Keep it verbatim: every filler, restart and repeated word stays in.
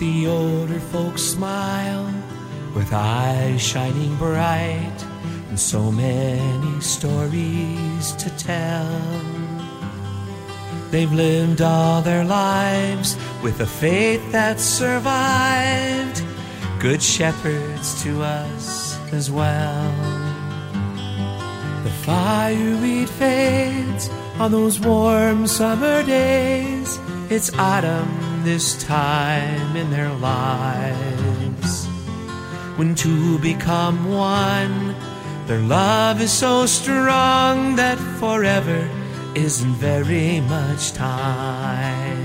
The older folks smile with eyes shining bright, and so many stories to tell. They've lived all their lives with a faith that survived, good shepherds to us as well. The fireweed fades on those warm summer days. It's autumn this time in their lives. When two become one, their love is so strong that forever isn't very much time.